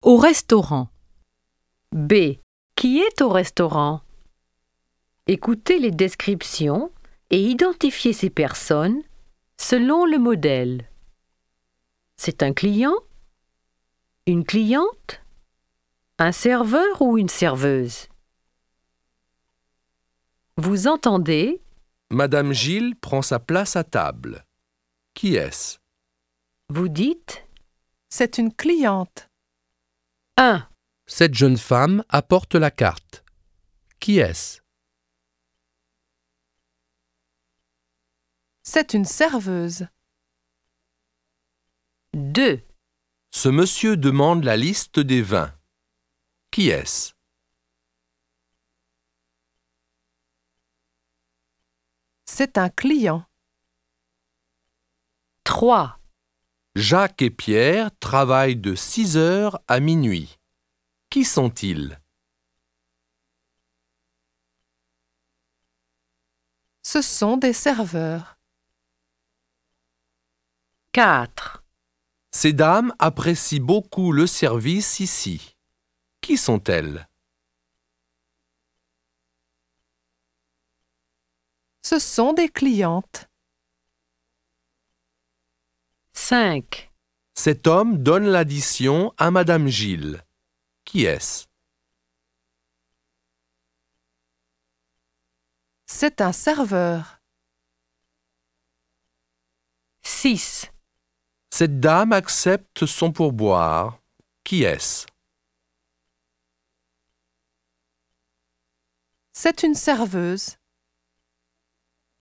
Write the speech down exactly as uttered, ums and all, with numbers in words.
Au restaurant. B. Qui est au restaurant? Écoutez les descriptions et identifiez ces personnes selon le modèle. C'est un client? Une cliente? Un serveur ou une serveuse? Vous entendez? Madame Gilles prend sa place à table. Qui est-ce? Vous dites C'est une cliente. un. Cette jeune femme apporte la carte. Qui est-ce? C'est une serveuse. deux. Ce monsieur demande la liste des vins. Qui est-ce? C'est un client. trois. Jacques et Pierre travaillent de six heures à minuit. Qui sont-ils? Ce sont des serveurs. quatre. Ces dames apprécient beaucoup le service ici. Qui sont-elles? Ce sont des clientes. cinq. Cet homme donne l'addition à Madame Gilles. Qui est-ce? C'est un serveur. six. Cette dame accepte son pourboire. Qui est-ce? C'est une serveuse.